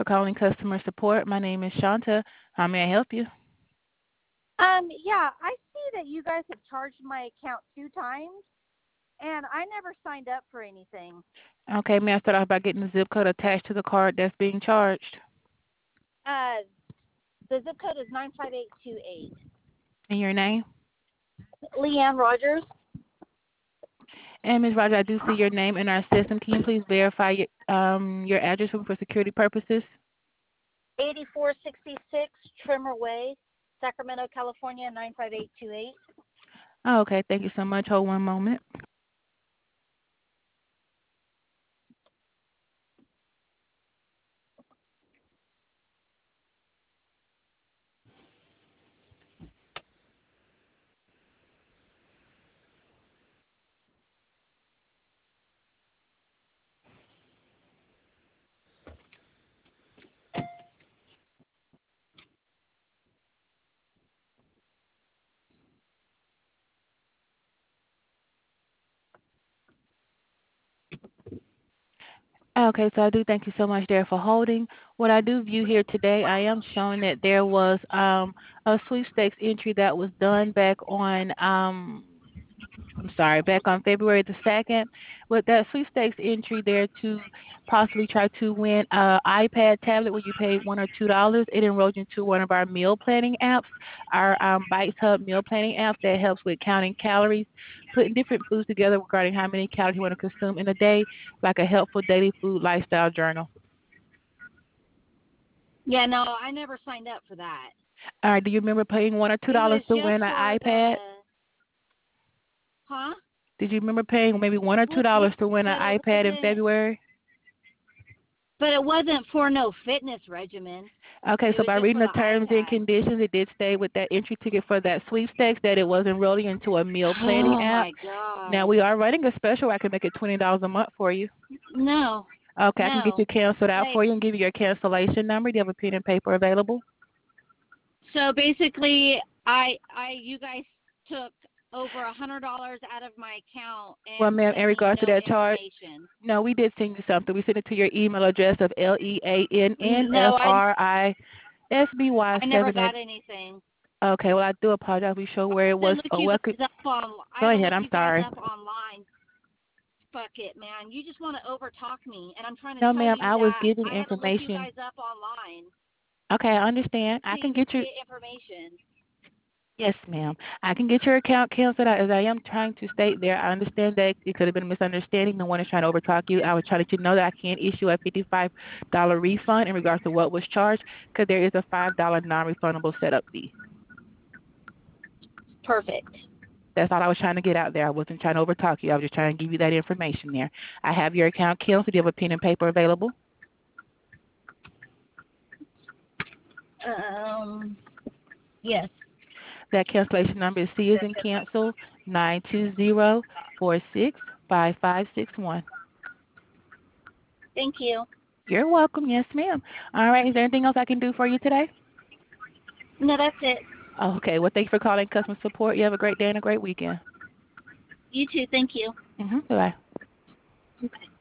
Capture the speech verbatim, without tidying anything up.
calling customer support. My name is Shanta. How may I help you? Um, yeah, I see that you guys have charged my account two times, and I never signed up for anything. Okay, may I start off by getting the zip code attached to the card that's being charged? Uh, the zip code is nine five eight two eight. And your name? Leanne Rogers. And Miz Rogers, I do see your name in our system. Can you please verify your, um, your address for security purposes? eighty-four sixty-six Trimmer Way, Sacramento, California, nine five eight two eight. Oh, okay, thank you so much. Hold one moment. Okay, so I do thank you so much there for holding. What I do view here today, I am showing that there was um, a sweepstakes entry that was done back on um, I'm sorry, back on February the second, with that sweepstakes entry there to possibly try to win an iPad tablet where you paid one or two dollars. It enrolled you into one of our meal planning apps, our um, Bites Hub meal planning app that helps with counting calories, putting different foods together regarding how many calories you want to consume in a day, like a helpful daily food lifestyle journal. Yeah, no, I never signed up for that. All right, do you remember paying one or two It dollars was to just win an for iPad? the, huh? Did you remember paying maybe one or two Well, yes, dollars to win an but it iPad in wasn't. February? But it wasn't for no fitness regimen. Okay, It so was by just reading for the the terms and iPad. conditions, it did stay with that entry ticket for that sweepstakes that it was enrolling into a meal planning Oh app. my Now god. we are running a special. I can make it twenty dollars a month for you. No, Okay, I can get no. you canceled out Like, for you and give you your cancellation number. Do you have a pen and paper available? so basically, I, I, you guys took over a hundred dollars out of my account Well, and ma'am, in sent me regards to no that charge, information. no, we did send you something. We sent it to your email address of L E A N N F No, I, R I S B Y I never seven at. got anything. Okay, well I do apologize. We show where it I was. even looked Oh, you well, could, guys up on. I go even ahead. looked I'm you guys sorry. up online. Fuck it, man. You just want to overtalk me, and I'm trying to No, tell ma'am, you I was that giving I had to look you information. guys up online Okay, I understand. I to can even get you. get information. Yes, ma'am. I can get your account canceled out. As I am trying to state there, I understand that it could have been a misunderstanding. No one is trying to overtalk you. I was trying to let you know that I can issue a fifty-five dollars refund in regards to what was charged because there is a five dollars non-refundable setup fee. Perfect. That's all I was trying to get out there. I wasn't trying to overtalk you. I was just trying to give you that information there. I have your account canceled. Do you have a pen and paper available? Um. Yes. That cancellation number is C as in cancel, nine two zero four six five five six one. Thank you. You're welcome. Yes, ma'am. All right. Is there anything else I can do for you today? No, that's it. Okay. Well, thank you for calling customer support. You have a great day and a great weekend. You too. Thank you. Mm-hmm. Bye-bye. Okay.